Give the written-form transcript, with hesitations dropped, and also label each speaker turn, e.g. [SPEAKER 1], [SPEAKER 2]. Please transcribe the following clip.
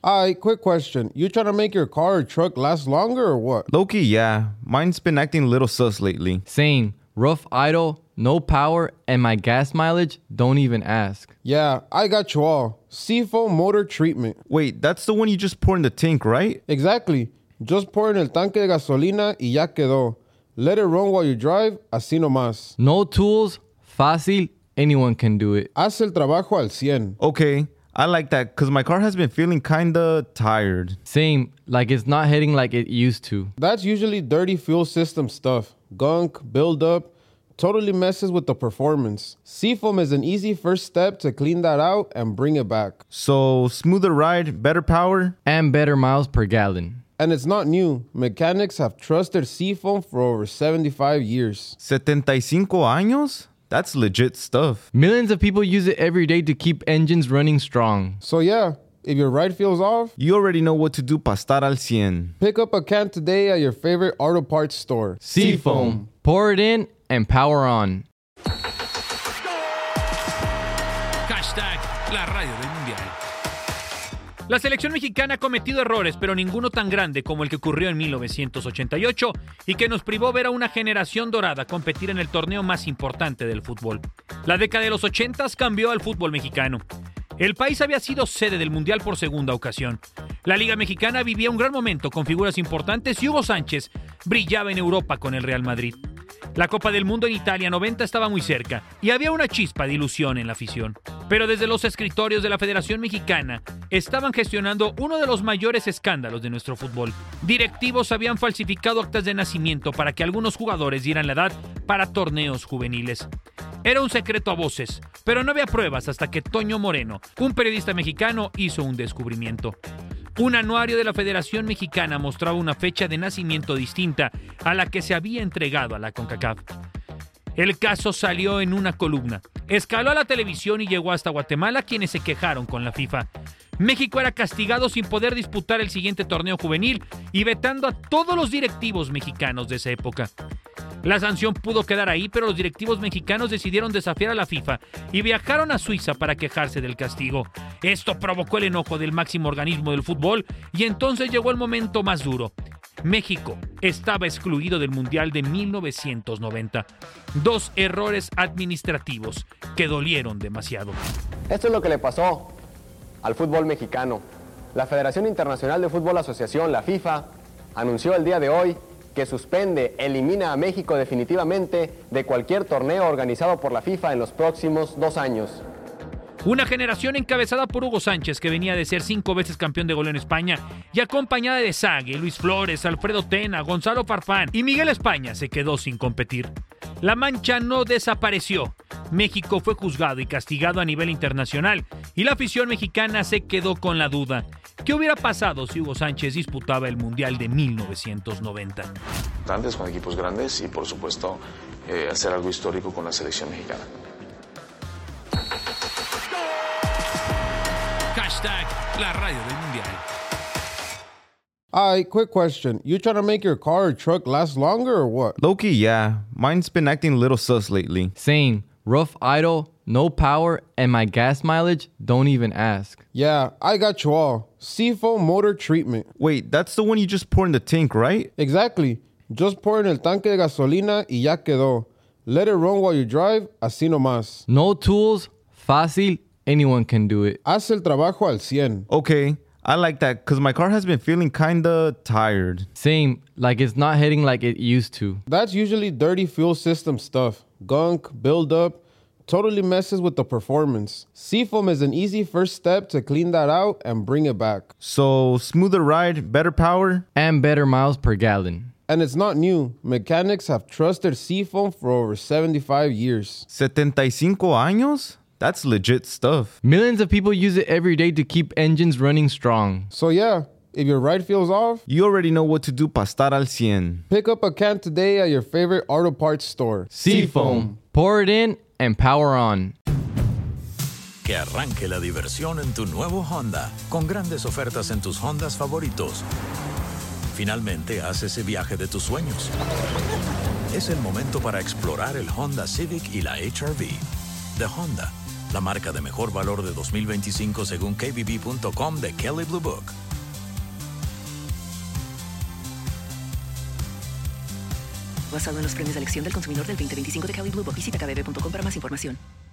[SPEAKER 1] Alright, quick question. You trying to make your car or truck last longer or what?
[SPEAKER 2] Low-key, yeah. Mine's been acting a little sus lately.
[SPEAKER 3] Same. Rough idle, no power, and my gas mileage, don't even ask.
[SPEAKER 1] Yeah, I got you all. Seafoam motor treatment.
[SPEAKER 2] Wait, that's the one you just pour in the tank, right?
[SPEAKER 1] Exactly. Just pour in el tanque de gasolina y ya quedó. Let it run while you drive, así nomás.
[SPEAKER 3] No tools, fácil, anyone can do it.
[SPEAKER 1] Haz el trabajo al 100.
[SPEAKER 2] Okay, I like that because my car has been feeling kinda tired.
[SPEAKER 3] Same, like it's not hitting like it used to.
[SPEAKER 1] That's usually dirty fuel system stuff. Gunk, buildup, totally messes with the performance. Seafoam is an easy first step to clean that out and bring it back.
[SPEAKER 2] So, smoother ride, better power?
[SPEAKER 3] And better miles per gallon.
[SPEAKER 1] And it's not new. Mechanics have trusted Seafoam for over 75 years.
[SPEAKER 2] 75 años? That's legit stuff.
[SPEAKER 3] Millions of people use it every day to keep engines running strong.
[SPEAKER 1] So yeah, if your ride feels off,
[SPEAKER 2] You already know what to do para estar al 100.
[SPEAKER 1] pick up a can today at your favorite auto parts store.
[SPEAKER 3] Seafoam. Pour it in and power on.
[SPEAKER 4] Hashtag la radio del mundial. La selección mexicana ha cometido errores, pero ninguno tan grande como el que ocurrió en 1988 y que nos privó ver a una generación dorada competir en el torneo más importante del fútbol. La década de los 80s cambió al fútbol mexicano. El país había sido sede del Mundial por segunda ocasión. La Liga Mexicana vivía un gran momento con figuras importantes y Hugo Sánchez brillaba en Europa con el Real Madrid. La Copa del Mundo en Italia 90 estaba muy cerca y había una chispa de ilusión en la afición. Pero desde los escritorios de la Federación Mexicana estaban gestionando uno de los mayores escándalos de nuestro fútbol. Directivos habían falsificado actas de nacimiento para que algunos jugadores dieran la edad para torneos juveniles. Era un secreto a voces, pero no había pruebas hasta que Toño Moreno, un periodista mexicano, hizo un descubrimiento. Un anuario de la Federación Mexicana mostraba una fecha de nacimiento distinta a la que se había entregado a la CONCACAF. El caso salió en una columna, escaló a la televisión y llegó hasta Guatemala, quienes se quejaron con la FIFA. México era castigado sin poder disputar el siguiente torneo juvenil y vetando a todos los directivos mexicanos de esa época. La sanción pudo quedar ahí, pero los directivos mexicanos decidieron desafiar a la FIFA y viajaron a Suiza para quejarse del castigo. Esto provocó el enojo del máximo organismo del fútbol y entonces llegó el momento más duro. México estaba excluido del Mundial de 1990. 2 errores administrativos que dolieron demasiado.
[SPEAKER 5] Esto es lo que le pasó al fútbol mexicano. La Federación Internacional de Fútbol Asociación, la FIFA, anunció el día de hoy que elimina a México definitivamente de cualquier torneo organizado por la FIFA en los próximos 2 años.
[SPEAKER 4] Una generación encabezada por Hugo Sánchez, que venía de ser 5 veces campeón de goleo en España, y acompañada de Sague, Luis Flores, Alfredo Tena, Gonzalo Farfán y Miguel España, se quedó sin competir. La mancha no desapareció. México fue juzgado y castigado a nivel internacional, y la afición mexicana se quedó con la duda. ¿Qué hubiera pasado si Hugo Sánchez disputaba el Mundial de 1990?
[SPEAKER 6] Grandes, con equipos grandes y, por supuesto, hacer algo histórico con la selección mexicana.
[SPEAKER 4] Hashtag la radio del mundial.
[SPEAKER 1] Alright, quick question. You trying to make your car or truck last longer or what?
[SPEAKER 2] Low-key, yeah. Mine's been acting a little sus lately.
[SPEAKER 3] Same. Rough idle, no power, and my gas mileage, don't even ask.
[SPEAKER 1] Yeah, I got you all. Seafoam motor treatment.
[SPEAKER 2] Wait, that's the one you just pour in the tank, right?
[SPEAKER 1] Exactly. Just pour in el tanque de gasolina y ya quedó. Let it run while you drive, así nomás.
[SPEAKER 3] No tools, fácil, anyone can do it.
[SPEAKER 1] Haz el trabajo al 100.
[SPEAKER 2] Okay, I like that because my car has been feeling kinda tired.
[SPEAKER 3] Same, like it's not hitting like it used to.
[SPEAKER 1] That's usually dirty fuel system stuff. Gunk, buildup, totally messes with the performance. Seafoam is an easy first step to clean that out and bring it back.
[SPEAKER 2] So, smoother ride, better power?
[SPEAKER 3] And better miles per gallon.
[SPEAKER 1] And it's not new. Mechanics have trusted Seafoam for over 75 years.
[SPEAKER 2] 75 años? That's legit stuff.
[SPEAKER 3] Millions of people use it every day to keep engines running strong.
[SPEAKER 1] So yeah, if your ride feels off,
[SPEAKER 2] You already know what to do para estar al 100.
[SPEAKER 1] pick up a can today at your favorite auto parts store.
[SPEAKER 3] Seafoam. Pour it in and power on.
[SPEAKER 7] Que arranque la diversión en tu nuevo Honda, con grandes ofertas en tus Hondas favoritos. Finalmente, haz ese viaje de tus sueños. Es el momento para explorar el Honda Civic y la HR-V. De Honda, la marca de mejor valor de 2025 según KBB.com de Kelley Blue Book.
[SPEAKER 8] Basado en los premios de elección del consumidor del 2025 de Kelley Blue Book. Visita kbb.com para más información.